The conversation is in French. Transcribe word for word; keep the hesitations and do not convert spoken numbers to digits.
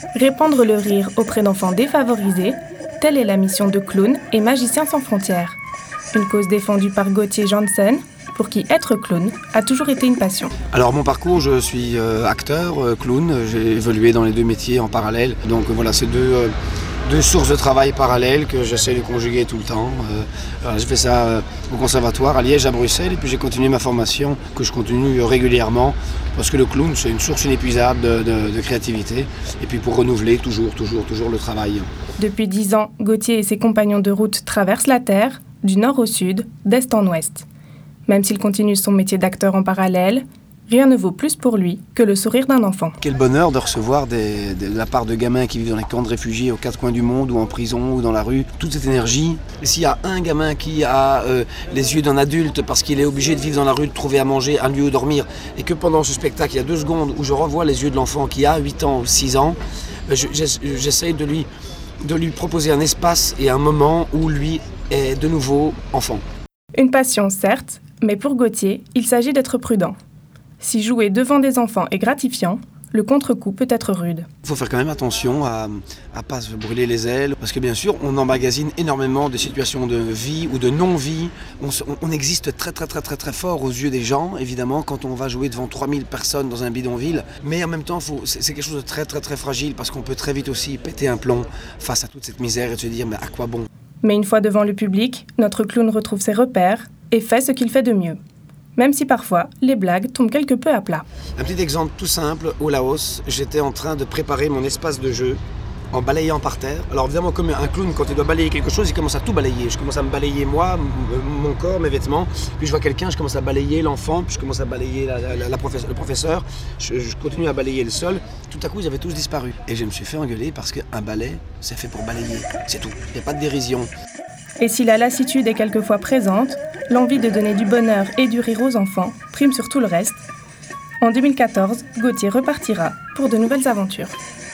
Répandre le rire auprès d'enfants défavorisés, telle est la mission de Clowns et Magiciens sans frontières. Une cause défendue par Gauthier Janssen, pour qui être clown a toujours été une passion. Alors mon parcours, je suis euh, acteur, euh, clown, j'ai évolué dans les deux métiers en parallèle. Donc voilà, c'est deux, euh, deux sources de travail parallèles que j'essaie de conjuguer tout le temps. Euh, voilà, j'ai fait ça euh, au conservatoire à Liège, à Bruxelles, et puis j'ai continué ma formation que je continue régulièrement parce que le clown, c'est une source inépuisable de, de, de créativité et puis pour renouveler toujours, toujours, toujours le travail. Depuis dix ans, Gauthier et ses compagnons de route traversent la Terre, du nord au sud, d'est en ouest. Même s'il continue son métier d'acteur en parallèle, rien ne vaut plus pour lui que le sourire d'un enfant. Quel bonheur de recevoir des, de la part de gamins qui vivent dans les camps de réfugiés aux quatre coins du monde ou en prison ou dans la rue, toute cette énergie. Et s'il y a un gamin qui a euh, les yeux d'un adulte parce qu'il est obligé de vivre dans la rue, de trouver à manger, un lieu où dormir, et que pendant ce spectacle, il y a deux secondes où je revois les yeux de l'enfant qui a huit ans ou six ans, je, j'essaye de lui, de lui proposer un espace et un moment où lui est de nouveau enfant. Une passion, certes, mais pour Gauthier, il s'agit d'être prudent. Si jouer devant des enfants est gratifiant, le contre-coup peut être rude. Il faut faire quand même attention à ne pas se brûler les ailes, parce que bien sûr, on emmagasine énormément de situations de vie ou de non-vie. On, on existe très très très très très fort aux yeux des gens, évidemment, quand on va jouer devant trois mille personnes dans un bidonville. Mais en même temps, faut, c'est, c'est quelque chose de très très très fragile, parce qu'on peut très vite aussi péter un plomb face à toute cette misère et se dire, mais à quoi bon ? Mais une fois devant le public, notre clown retrouve ses repères et fait ce qu'il fait de mieux. Même si parfois, les blagues tombent quelque peu à plat. Un petit exemple tout simple, au Laos, j'étais en train de préparer mon espace de jeu en balayant par terre. Alors évidemment, comme un clown, quand il doit balayer quelque chose, il commence à tout balayer. Je commence à me balayer moi, mon corps, mes vêtements. Puis je vois quelqu'un, je commence à balayer l'enfant, puis je commence à balayer la, la, la professeur, le professeur. Je, je continue à balayer le sol. Tout à coup, ils avaient tous disparu. Et je me suis fait engueuler parce qu'un balai, c'est fait pour balayer. C'est tout. Il n'y a pas de dérision. Et si la lassitude est quelquefois présente, l'envie de donner du bonheur et du rire aux enfants prime sur tout le reste. En deux mille quatorze, Gauthier repartira pour de nouvelles aventures.